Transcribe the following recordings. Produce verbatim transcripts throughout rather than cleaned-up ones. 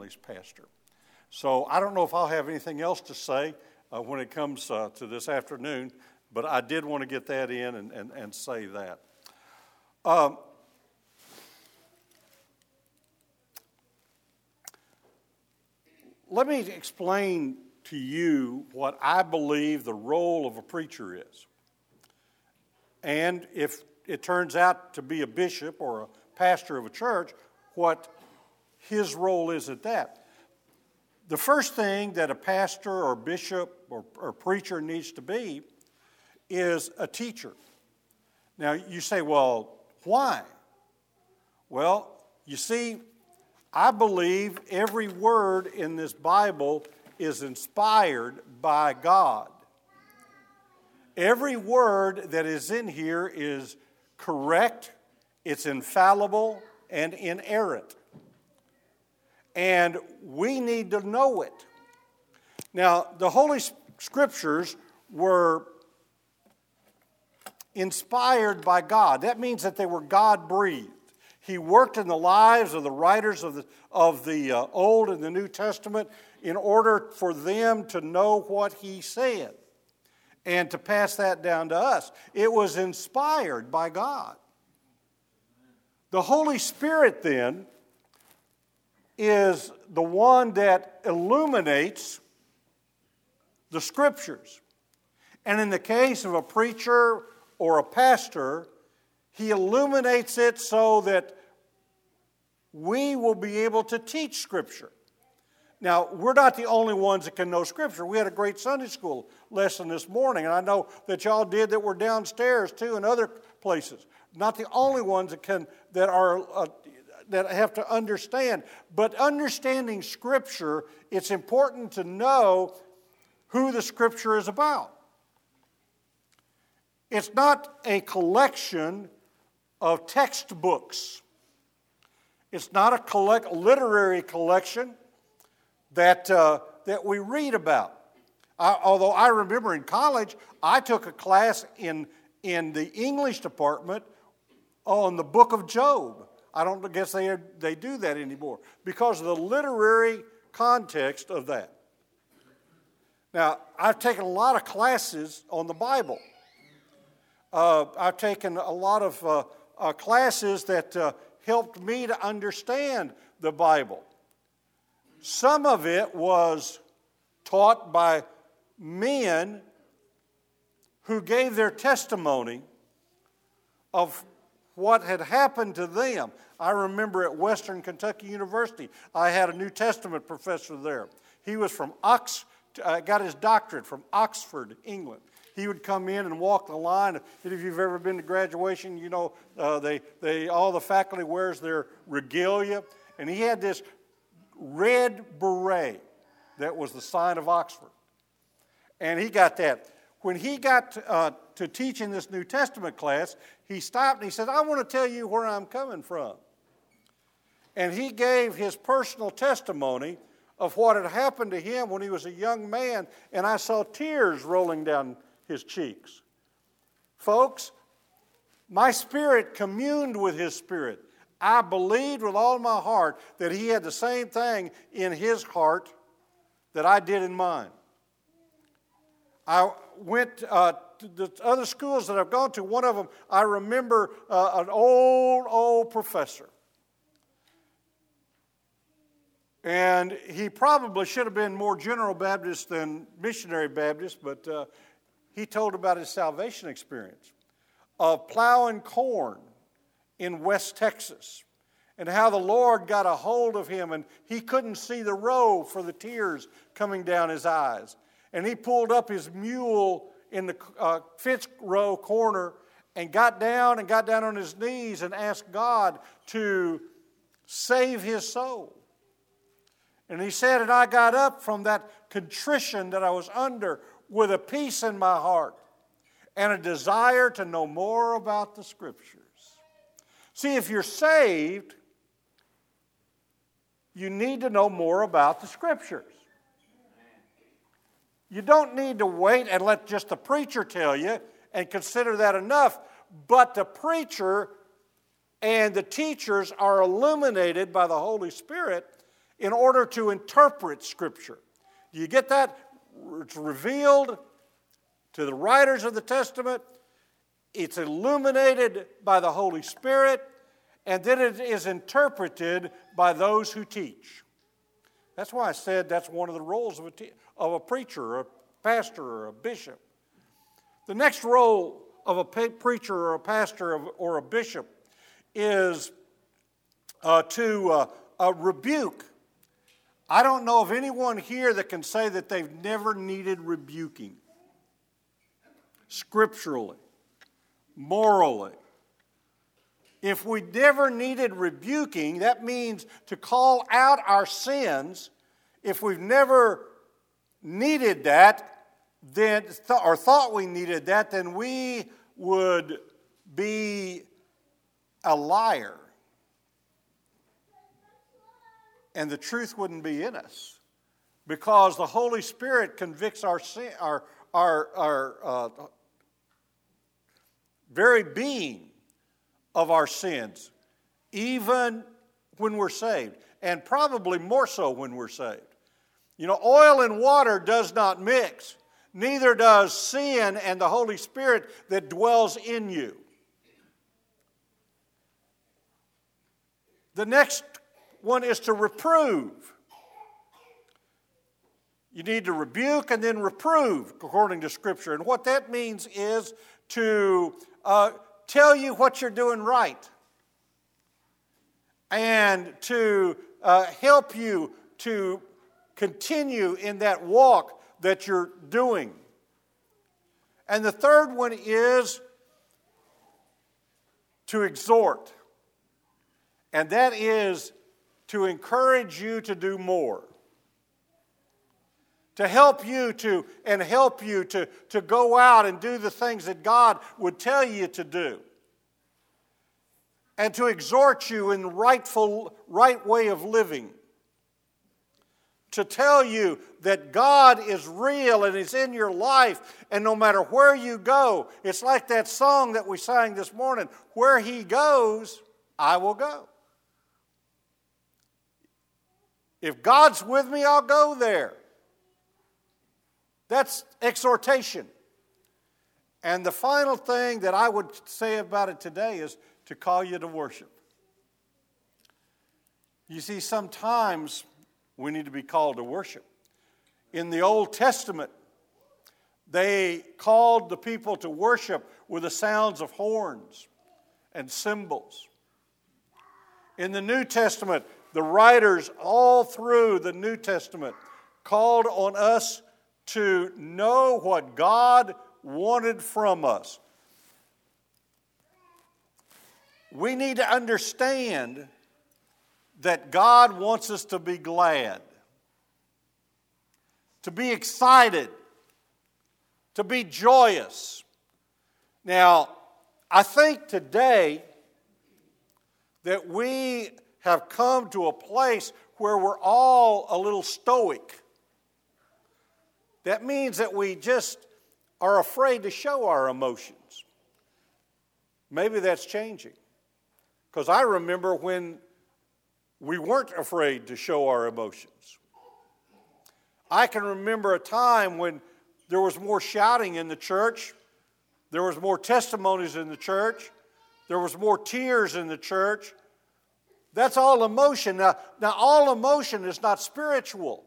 family's pastor. So I don't know if I'll have anything else to say uh, when it comes uh, to this afternoon, but I did want to get that in and, and, and say that. Um, let me explain to you what I believe the role of a preacher is. And if it turns out to be a bishop or a pastor of a church, what his role is at that. The first thing that a pastor or bishop or, or preacher needs to be is a teacher. Now, you say, well, why? Well, you see, I believe every word in this Bible is inspired by God. Every word that is in here is correct, it's infallible, and inerrant. And we need to know it. Now, the Holy Scriptures were inspired by God. That means that they were God-breathed. He worked in the lives of the writers of the, of the uh, Old and the New Testament in order for them to know what He said and to pass that down to us. It was inspired by God. The Holy Spirit, then, is the one that illuminates the Scriptures. And in the case of a preacher or a pastor, he illuminates it so that we will be able to teach Scripture. Now, we're not the only ones that can know Scripture. We had a great Sunday school lesson this morning, and I know that y'all did that were downstairs too and other places. Not the only ones that can that are uh, that have to understand. But understanding Scripture, it's important to know who the Scripture is about. It's not a collection of textbooks. It's not a collect, literary collection that, uh, that we read about. I, although I remember in college, I took a class in, in the English department on the book of Job. I don't guess they, they do that anymore because of the literary context of that. Now, I've taken a lot of classes on the Bible. Uh, I've taken a lot of uh, uh, classes that uh, helped me to understand the Bible. Some of it was taught by men who gave their testimony of what had happened to them. I remember at Western Kentucky University, I had a New Testament professor there. He was from Ox, uh, got his doctorate from Oxford, England. He would come in and walk the line. If you've ever been to graduation, you know uh, they they all the faculty wears their regalia, and he had this red beret that was the sign of Oxford, and he got that. When he got to, uh, to teach in this New Testament class, he stopped and he said, "I want to tell you where I'm coming from," and he gave his personal testimony of what had happened to him when he was a young man, and I saw tears rolling down his cheeks. Folks, my spirit communed with his spirit. I believed with all my heart that he had the same thing in his heart that I did in mine. I went uh, to the other schools that I've gone to. One of them, I remember uh, an old, old professor. And he probably should have been more General Baptist than Missionary Baptist, but uh, he told about his salvation experience of plowing corn in West Texas and how the Lord got a hold of him and he couldn't see the row for the tears coming down his eyes. And he pulled up his mule in the uh, fifth row corner and got down and got down on his knees and asked God to save his soul. And he said, and I got up from that contrition that I was under with a peace in my heart and a desire to know more about the Scriptures. See, if you're saved, you need to know more about the Scriptures. You don't need to wait and let just the preacher tell you and consider that enough. But the preacher and the teachers are illuminated by the Holy Spirit in order to interpret Scripture. Do you get that? It's revealed to the writers of the Testament. It's illuminated by the Holy Spirit, and then it is interpreted by those who teach. That's why I said that's one of the roles of a, te- of a preacher, or a pastor, or a bishop. The next role of a pa- preacher or a pastor or a bishop is uh, to uh, uh, rebuke. I don't know of anyone here that can say that they've never needed rebuking. Scripturally, morally. If we never needed rebuking, that means to call out our sins. If we've never needed that, then or thought we needed that, then we would be a liar. And the truth wouldn't be in us, because the Holy Spirit convicts our sin, our our our uh, very being of our sins, even when we're saved, and probably more so when we're saved. You know, oil and water does not mix. Neither does sin and the Holy Spirit that dwells in you. The next one is to reprove. You need to rebuke and then reprove, according to Scripture. And what that means is to uh, tell you what you're doing right, and to uh, help you to continue in that walk that you're doing. And the third one is to exhort. And that is to encourage you to do more. To help you to, and help you to, to go out and do the things that God would tell you to do. And to exhort you in the rightful, right way of living. To tell you that God is real and is in your life, and no matter where you go, it's like that song that we sang this morning, where He goes, I will go. If God's with me, I'll go there. That's exhortation. And the final thing that I would say about it today is to call you to worship. You see, sometimes we need to be called to worship. In the Old Testament, they called the people to worship with the sounds of horns and cymbals. In the New Testament, the writers all through the New Testament called on us to know what God wanted from us. We need to understand that God wants us to be glad, to be excited, to be joyous. Now, I think today that we have come to a place where we're all a little stoic. That means that we just are afraid to show our emotions. Maybe that's changing. Because I remember when we weren't afraid to show our emotions. I can remember a time when there was more shouting in the church. There was more testimonies in the church. There was more tears in the church. That's all emotion. Now, now all emotion is not spiritual.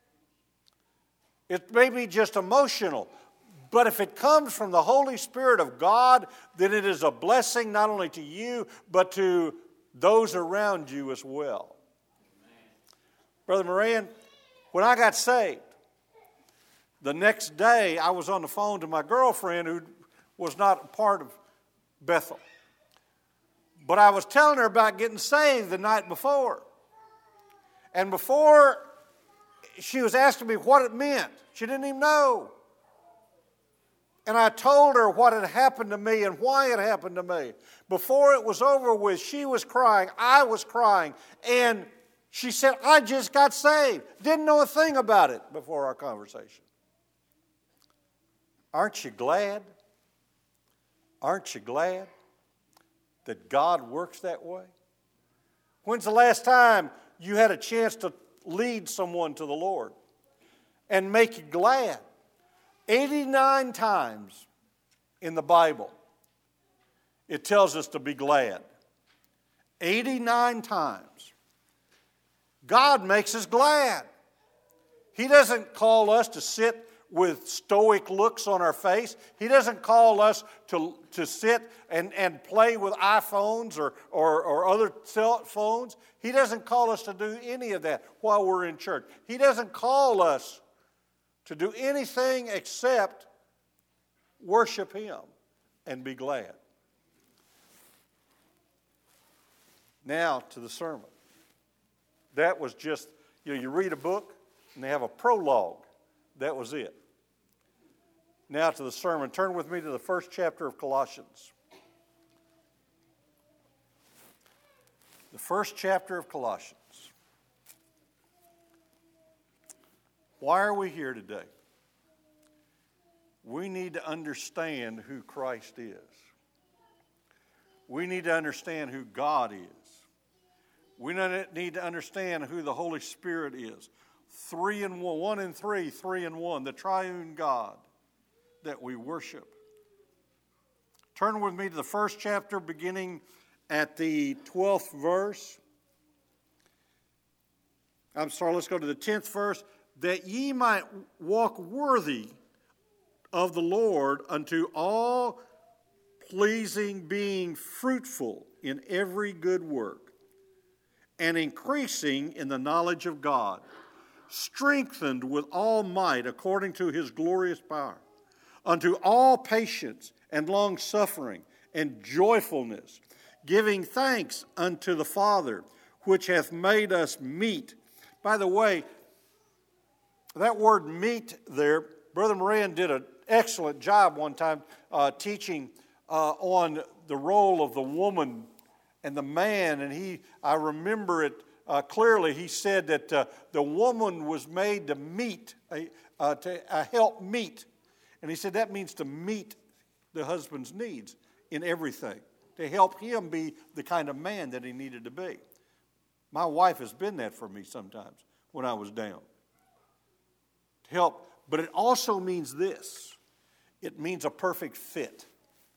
It may be just emotional. But if it comes from the Holy Spirit of God, then it is a blessing not only to you, but to those around you as well. Brother Moran, when I got saved, the next day I was on the phone to my girlfriend who was not a part of Bethel. But I was telling her about getting saved the night before. And before she was asking me what it meant, she didn't even know. And I told her what had happened to me and why it happened to me. Before it was over with, she was crying, I was crying, and she said, I just got saved. Didn't know a thing about it before our conversation. Aren't you glad? Aren't you glad that God works that way? When's the last time you had a chance to lead someone to the Lord and make you glad. eighty-nine times in the Bible, it tells us to be glad. eighty-nine times. God makes us glad. He doesn't call us to sit with stoic looks on our face. He doesn't call us to, to sit and, and play with iPhones or, or, or other cell phones. He doesn't call us to do any of that while we're in church. He doesn't call us to do anything except worship Him and be glad. Now to the sermon. That was just, you know, you read a book and they have a prologue. That was it. Now to the sermon. Turn with me to the first chapter of Colossians. The first chapter of Colossians. Why are we here today? We need to understand who Christ is. We need to understand who God is. We need to understand who the Holy Spirit is. Three and one, one and three, three and one, the triune God that we worship. Turn with me to the first chapter, beginning at the twelfth verse. I'm sorry, let's go to the tenth verse. That ye might walk worthy of the Lord unto all pleasing, being fruitful in every good work, and increasing in the knowledge of God, strengthened with all might according to His glorious power, unto all patience and long-suffering and joyfulness, giving thanks unto the Father, which hath made us meet. By the way, that word meet there, Brother Moran did an excellent job one time uh, teaching uh, on the role of the woman and the man, and he, I remember it uh, clearly. He said that uh, the woman was made to meet, uh, to uh, help meet, and he said that means to meet the husband's needs in everything, to help him be the kind of man that he needed to be. My wife has been that for me sometimes when I was down. To help, but it also means this. It means a perfect fit.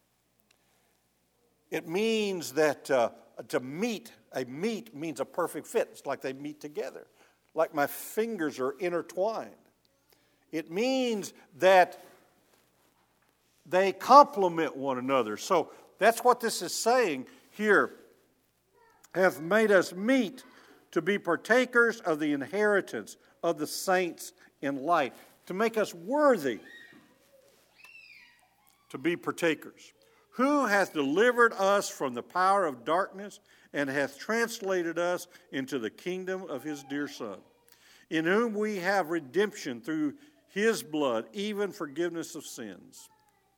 It means that uh, to meet, a meet means a perfect fit. It's like they meet together, like my fingers are intertwined. It means that they complement one another. So that's what this is saying here. Hath made us meet to be partakers of the inheritance of the saints in light, to make us worthy to be partakers. Who hath delivered us from the power of darkness and hath translated us into the kingdom of His dear Son, in whom we have redemption through His blood, even forgiveness of sins.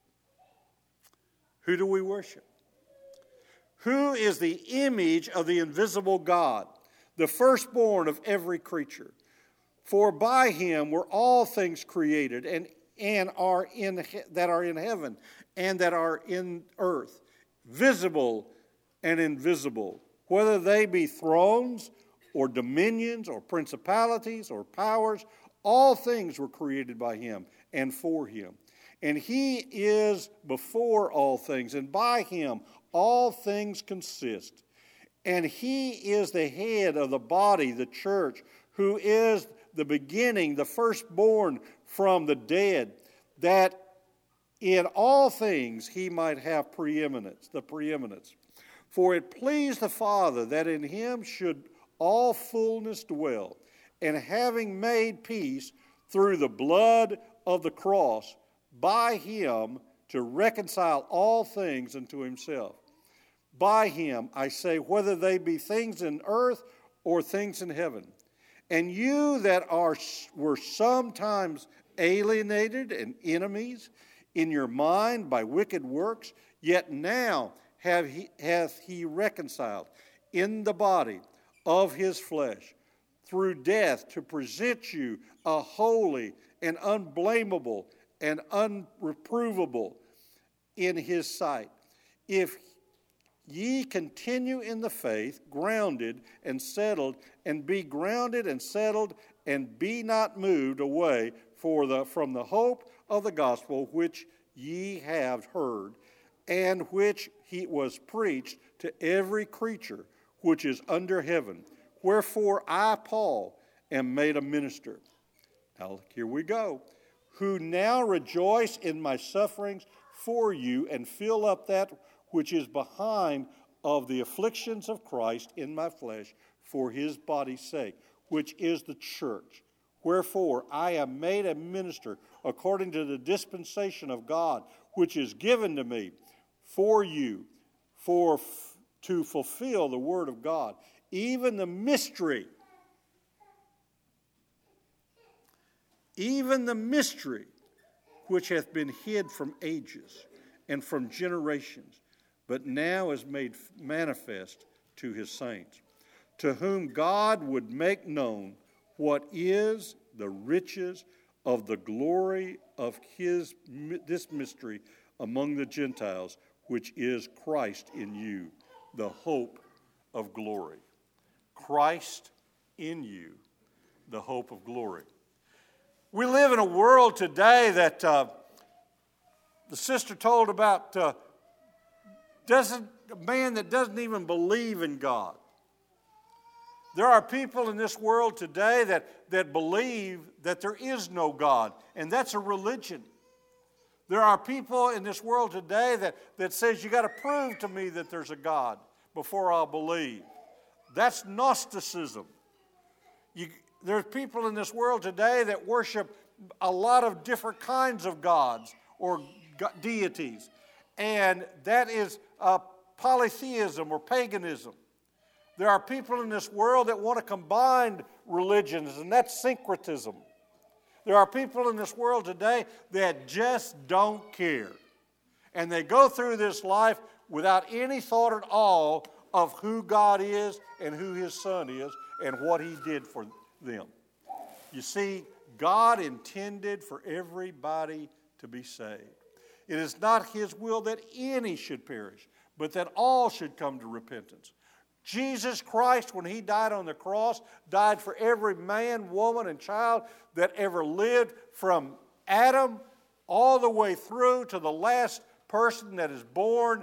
Who do we worship? Who is the image of the invisible God, the firstborn of every creature? For by Him were all things created, and, and are in that are in heaven and that are in earth, visible and invisible, whether they be thrones or dominions or principalities or powers, all things were created by Him and for Him. And He is before all things, and by Him all things consist. And He is the head of the body, the church, who is the beginning, the firstborn from the dead, that in all things He might have preeminence, the preeminence. For it pleased the Father that in Him should all fullness dwell, and having made peace through the blood of the cross, by Him to reconcile all things unto Himself. By Him, I say, whether they be things in earth or things in heaven. And you that are were sometimes alienated and enemies in your mind by wicked works, yet now have he, hath He reconciled in the body of His flesh through death, to present you a holy and unblameable and unreprovable in His sight. If ye continue in the faith, grounded and settled, and be grounded and settled, and be not moved away for the, from the hope of the gospel which ye have heard, and which he was preached to every creature which is under heaven. Wherefore I, Paul, am made a minister. Now here we go. Who now rejoice in my sufferings for you, and fill up that which is behind of the afflictions of Christ in my flesh for his body's sake, which is the church. Wherefore I am made a minister according to the dispensation of God, which is given to me for you, for f- to fulfill the word of God, even the mystery, even the mystery which hath been hid from ages and from generations, but now is made manifest to his saints, to whom God would make known what is the riches of the glory of his this mystery among the Gentiles, which is Christ in you, the hope of glory. Christ in you, the hope of glory. We live in a world today that uh, the sister told about uh, doesn't a man that doesn't even believe in God. There are people in this world today that, that believe that there is no God, and that's a religion. There are people in this world today that, that says you got to prove to me that there's a God before I'll believe. That's Gnosticism. You, there's people in this world today that worship a lot of different kinds of gods or deities, and that is uh, polytheism or paganism. There are people in this world that want to combine religions, and that's syncretism. There are people in this world today that just don't care. And they go through this life without any thought at all of who God is and who his Son is and what he did for them. You see, God intended for everybody to be saved. It is not his will that any should perish, but that all should come to repentance. Jesus Christ, when he died on the cross, died for every man, woman, and child that ever lived, from Adam all the way through to the last person that is born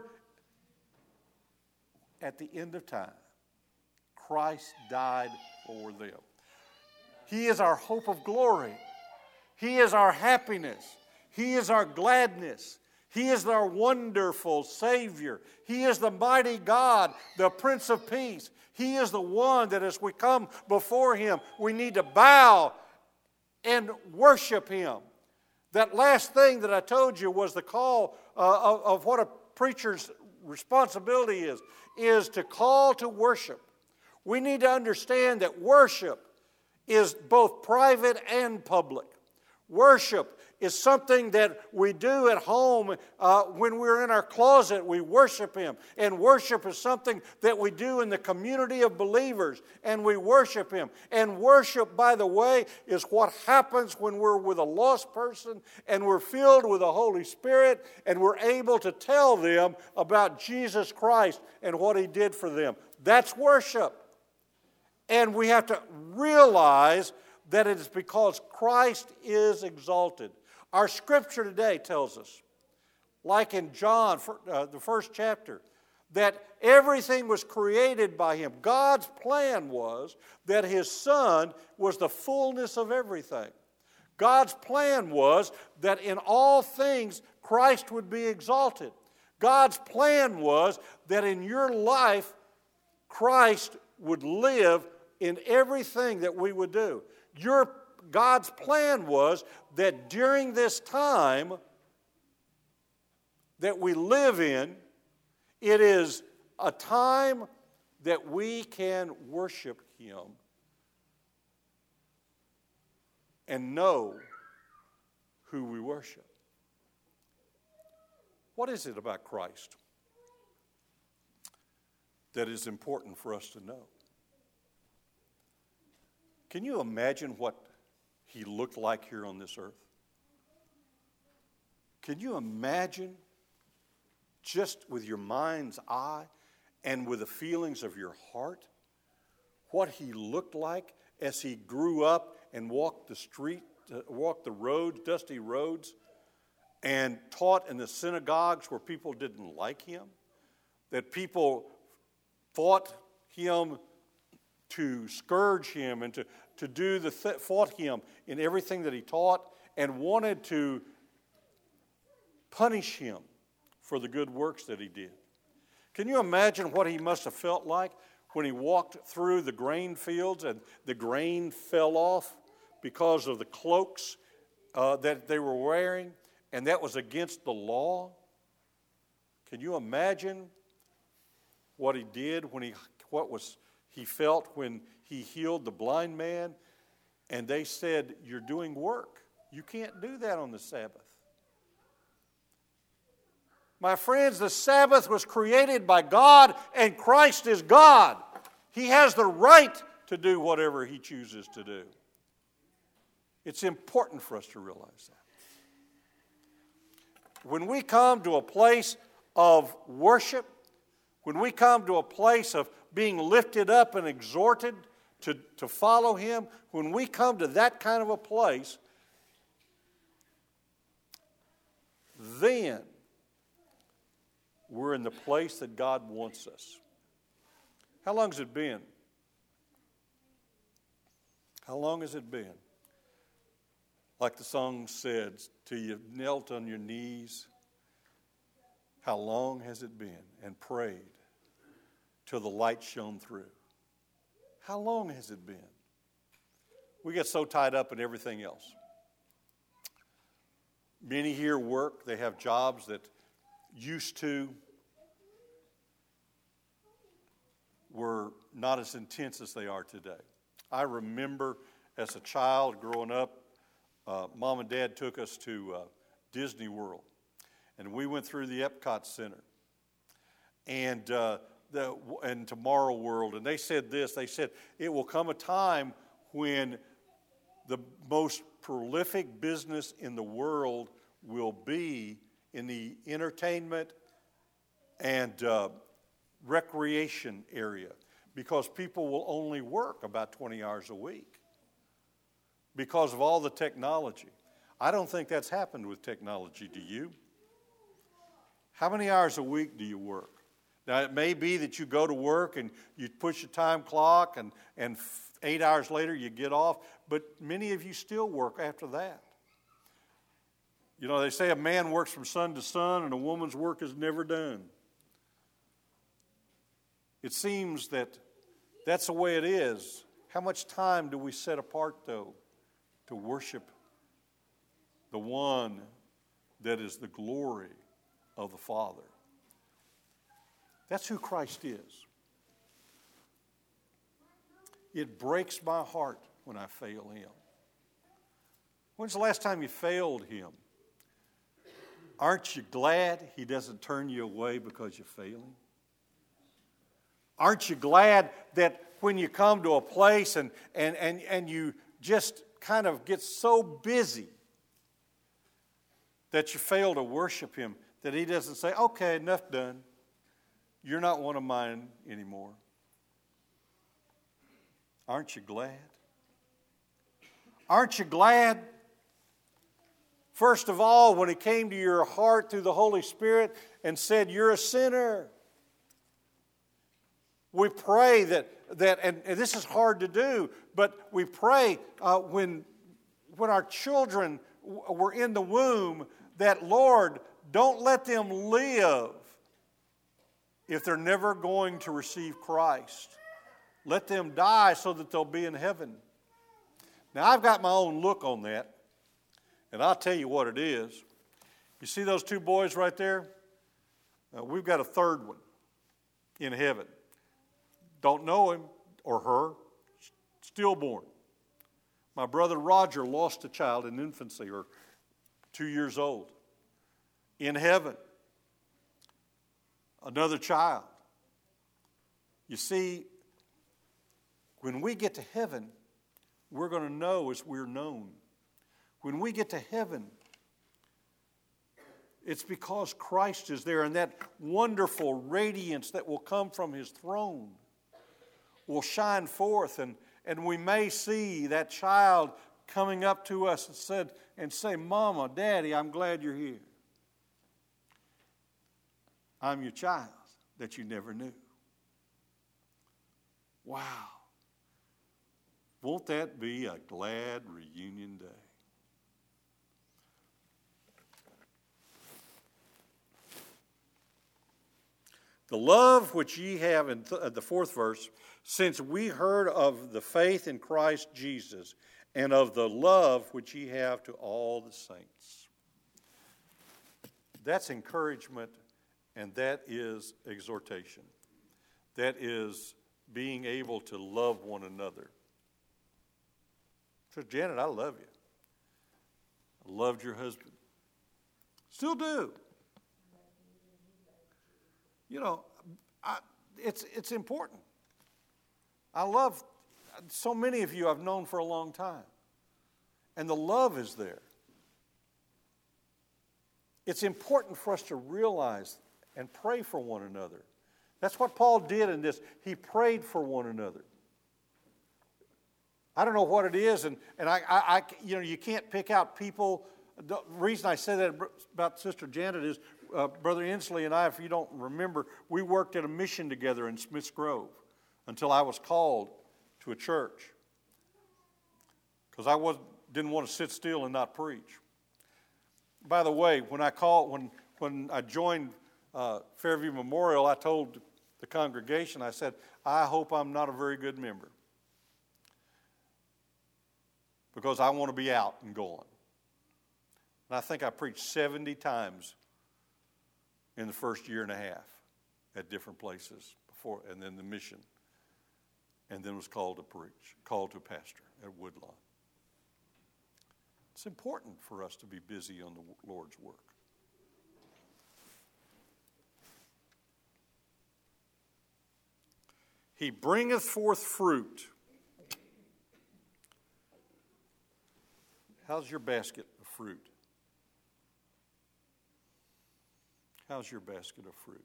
at the end of time. Christ died for them. He is our hope of glory. He is our happiness. He is our gladness. He is our wonderful Savior. He is the mighty God, the Prince of Peace. He is the one that as we come before him, we need to bow and worship him. That last thing that I told you was the call uh, of, of what a preacher's responsibility is, is to call to worship. We need to understand that worship is both private and public. Worship is something that we do at home uh, when we're in our closet. We worship him. And worship is something that we do in the community of believers, and we worship him. And worship, by the way, is what happens when we're with a lost person and we're filled with the Holy Spirit and we're able to tell them about Jesus Christ and what he did for them. That's worship. And we have to realize that it is because Christ is exalted. Our scripture today tells us, like in John, uh, the first chapter, that everything was created by him. God's plan was that his Son was the fullness of everything. God's plan was that in all things Christ would be exalted. God's plan was that in your life Christ would live in everything that we would do. Your God's plan was that during this time that we live in, it is a time that we can worship him and know who we worship. What is it about Christ that is important for us to know? Can you imagine what he looked like here on this earth? Can you imagine, just with your mind's eye, and with the feelings of your heart? What he looked like as he grew up and walked the street, uh, walked the roads, dusty roads, and taught in the synagogues where people didn't like him, that people fought him to scourge him and to, to do the th- fought him in everything that he taught and wanted to punish him for the good works that he did. Can you imagine what he must have felt like when he walked through the grain fields and the grain fell off because of the cloaks uh, that they were wearing, and that was against the law? Can you imagine what he did when he what was he felt when he healed the blind man, and they said, "You're doing work. You can't do that on the Sabbath." My friends, the Sabbath was created by God, and Christ is God. He has the right to do whatever he chooses to do. It's important for us to realize that. When we come to a place of worship, when we come to a place of being lifted up and exhorted to, to follow him, when we come to that kind of a place, then we're in the place that God wants us. How long has it been? How long has it been? Like the song said, till you've knelt on your knees. How long has it been? And prayed till the light shone through. How long has it been? We get so tied up in everything else. Many here work. They have jobs that used to were not as intense as they are today. I remember as a child growing up, uh, Mom and Dad took us to uh, Disney World, and we went through the Epcot Center and uh, the and Tomorrow World, and they said this. They said it will come a time when the most prolific business in the world will be in the entertainment and uh, recreation area, because people will only work about twenty hours a week because of all the technology. I don't think that's happened with technology. Do you? How many hours a week do you work? Now, it may be that you go to work and you push a time clock and, and eight hours later you get off, but many of you still work after that. You know, they say a man works from sun to sun and a woman's work is never done. It seems that that's the way it is. How much time do we set apart, though, to worship the one that is the glory of the Father? That's who Christ is. It breaks my heart when I fail him. When's the last time you failed him? Aren't you glad he doesn't turn you away because you fail him? Aren't you glad that when you come to a place and, and, and, and you just kind of get so busy that you fail to worship him, that he doesn't say, okay, enough done. You're not one of mine anymore. Aren't you glad? Aren't you glad? First of all, when he came to your heart through the Holy Spirit and said, you're a sinner. We pray that, that and, and this is hard to do, but we pray uh, when, when our children w- were in the womb that, Lord, don't let them live if they're never going to receive Christ. Let them die so that they'll be in heaven. Now, I've got my own look on that, and I'll tell you what it is. You see those two boys right there? Uh, we've got a third one in heaven. Don't know him or her, stillborn. My brother Roger lost a child in infancy, or two years old, in heaven. Another child. You see, when we get to heaven, we're going to know as we're known. When we get to heaven, It's because Christ is there, and that wonderful radiance that will come from His throne will shine forth, and, and we may see that child coming up to us and said and say, Mama, Daddy, I'm glad you're here. I'm your child that you never knew. Wow. Won't that be a glad reunion day? The love which ye have, in th- the fourth verse, since we heard of the faith in Christ Jesus and of the love which ye have to all the saints. That's encouragement, and that is exhortation. That is being able to love one another. So, Janet, I love you. I loved your husband. Still do. You know, I, it's it's important. I love, so many of you I've known for a long time. And the love is there. It's important for us to realize and pray for one another. That's what Paul did in this. He prayed for one another. I don't know what it is, and, and I, I, I you know, you can't pick out people. The reason I say that about Sister Janet is uh, Brother Inslee and I, if you don't remember, we worked at a mission together in Smiths Grove until I was called to a church because I was, didn't want to sit still and not preach. By the way, when I called, when, when I joined uh, Fairview Memorial, I told the congregation, I said, I hope I'm not a very good member because I want to be out and going. And I think I preached seventy times in the first year and a half at different places before, and then the mission, and then was called to preach, called to pastor at Woodlawn. It's important for us to be busy on the Lord's work. He bringeth forth fruit. How's your basket of fruit? How's your basket of fruit?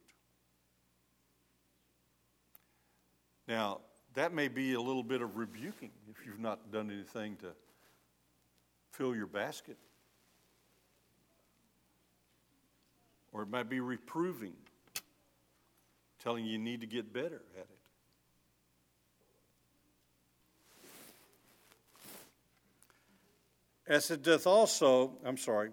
Now, that may be a little bit of rebuking if you've not done anything to fill your basket. Or it might be reproving, telling you you need to get better at it. As it doth also, I'm sorry,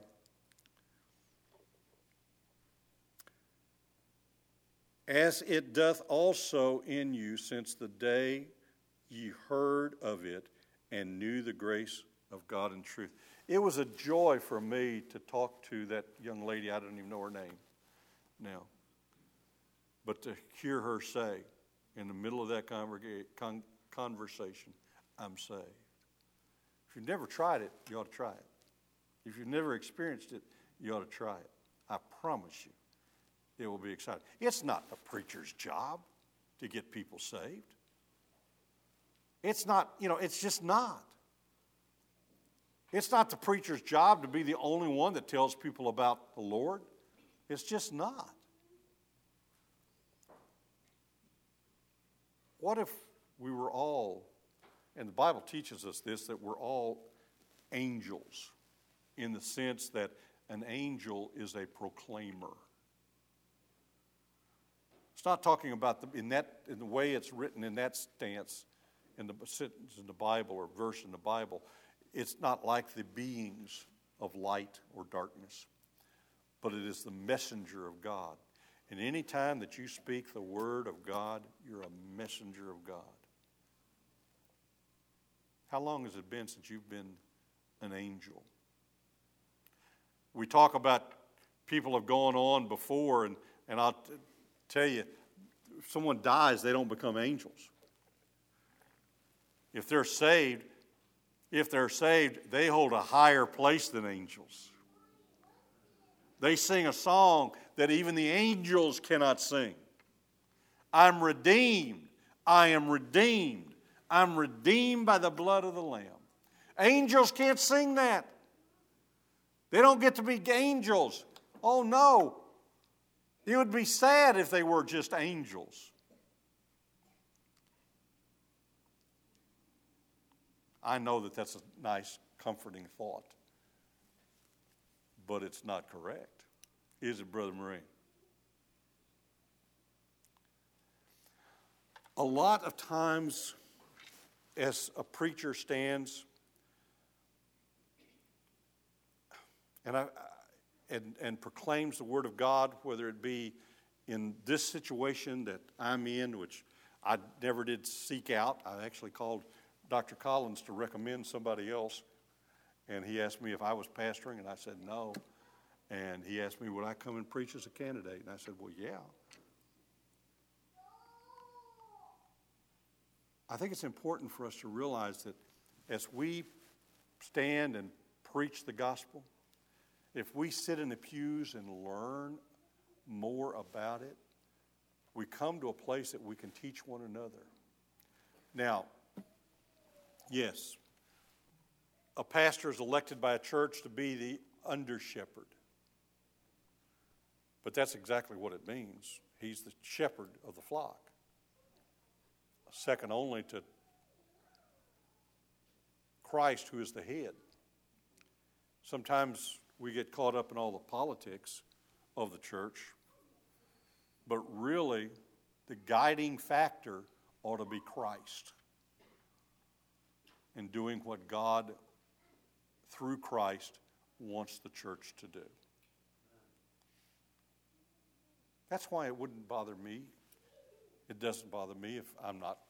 as it doth also in you since the day ye heard of it and knew the grace of God in truth. It was a joy for me to talk to that young lady. I don't even know her name now. But to hear her say in the middle of that converga- con- conversation, I'm saved. If you've never tried it, you ought to try it. If you've never experienced it, you ought to try it. I promise you, it will be exciting. It's not the preacher's job to get people saved. It's not, you know, it's just not. It's not the preacher's job to be the only one that tells people about the Lord. It's just not. What if we were all, and the Bible teaches us this, that we're all angels in the sense that an angel is a proclaimer. It's not talking about the, in that in the way it's written in that stance in the sentence in the Bible or verse in the Bible. It's not like the beings of light or darkness, but it is the messenger of God. And any time that you speak the word of God, you're a messenger of God. How long has it been since you've been an angel? We talk about people have gone on before, and, and I'll t- tell you, if someone dies, they don't become angels. If they're saved, if they're saved, they hold a higher place than angels. They sing a song that even the angels cannot sing. I'm redeemed. I am redeemed. I'm redeemed by the blood of the Lamb. Angels can't sing that. They don't get to be angels. Oh no. It would be sad if they were just angels. I know that that's a nice, comforting thought. But it's not correct. Is it, Brother Marine? A lot of times, as a preacher stands, and, I, and, and proclaims the Word of God, whether it be in this situation that I'm in, which I never did seek out. I actually called Doctor Collins to recommend somebody else, and he asked me if I was pastoring, and I said no. And he asked me, would I come and preach as a candidate? And I said, well, yeah. I think it's important for us to realize that as we stand and preach the gospel, if we sit in the pews and learn more about it, we come to a place that we can teach one another. Now, yes, a pastor is elected by a church to be the under-shepherd. But that's exactly what it means. He's the shepherd of the flock. Second only to Christ, who is the head. Sometimes we get caught up in all the politics of the church, but really the guiding factor ought to be Christ and doing what God, through Christ, wants the church to do. That's why it wouldn't bother me. It doesn't bother me if I'm not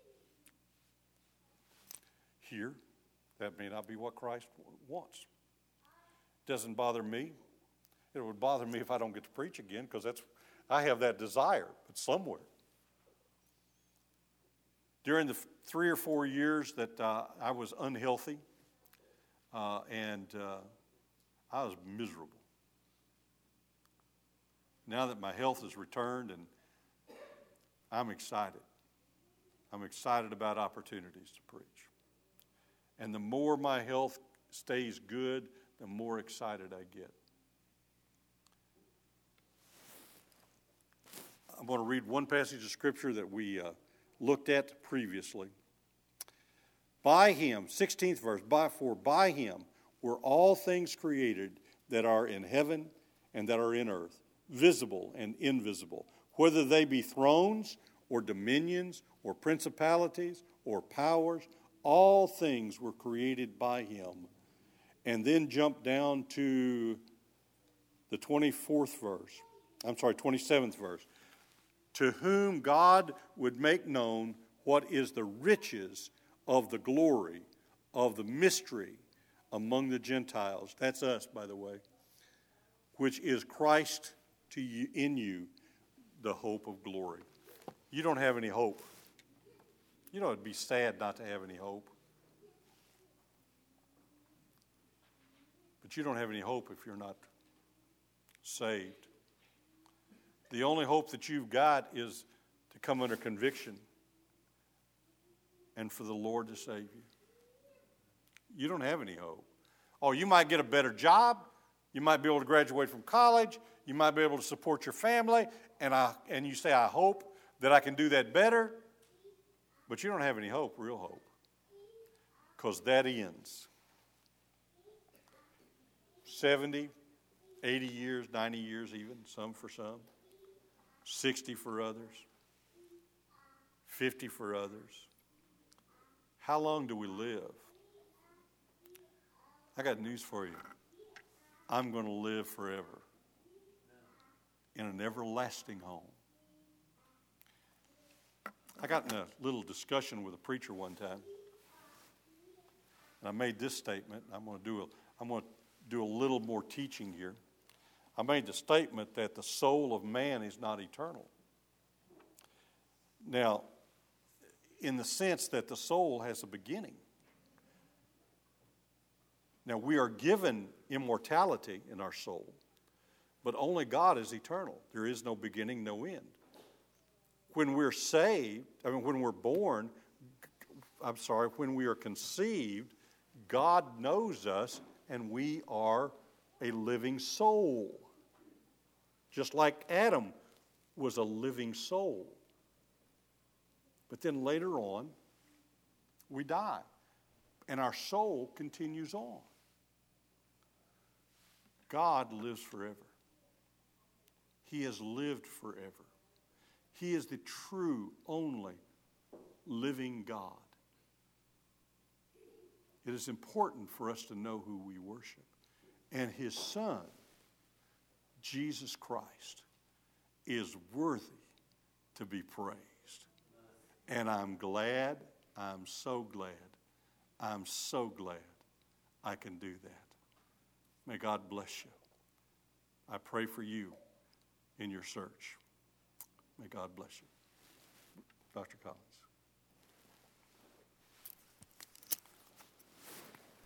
here. That may not be what Christ wants. It doesn't bother me. It would bother me if I don't get to preach again, because that's I have that desire, but somewhere. During the three or four years that uh, I was unhealthy, uh, and uh, I was miserable. Now that my health has returned, and I'm excited. I'm excited about opportunities to preach. And the more my health stays good, the more excited I get. I'm going to read one passage of Scripture that we uh, looked at previously. By him, sixteenth verse, by, for by him were all things created that are in heaven and that are in earth, visible and invisible, whether they be thrones or dominions or principalities or powers, all things were created by him. And then jump down to the twenty-fourth verse. I'm sorry, twenty-seventh verse. To whom God would make known what is the riches of the glory of the mystery among the Gentiles. That's us, by the way. Which is Christ to you, in you, the hope of glory. You don't have any hope. You know, it'd be sad not to have any hope. But you don't have any hope if you're not saved. The only hope that you've got is to come under conviction and for the Lord to save you. You don't have any hope. Oh, you might get a better job. You might be able to graduate from college. You might be able to support your family. And I and you say, I hope that I can do that better. But you don't have any hope, real hope. Because that ends. seventy, eighty years, ninety years even, some for some. sixty for others. fifty for others. How long do we live? I got news for you. I'm going to live forever in an everlasting home. I got in a little discussion with a preacher one time, and I made this statement. I'm going to do a, I'm going to do a little more teaching here. I made the statement that the soul of man is not eternal. Now, in the sense that the soul has a beginning. Now, we are given immortality in our soul, but only God is eternal. There is no beginning, no end. When we're saved, I mean, when we're born, I'm sorry, when we are conceived, God knows us and we are a living soul. just like Adam was a living soul. But then later on, we die, and our soul continues on. God lives forever. He has lived forever. He is the true, only living God. It is important for us to know who we worship. And His Son, Jesus Christ, is worthy to be praised. And I'm glad, I'm so glad, I'm so glad I can do that. May God bless you. I pray for you in your search. May God bless you. Doctor Collins.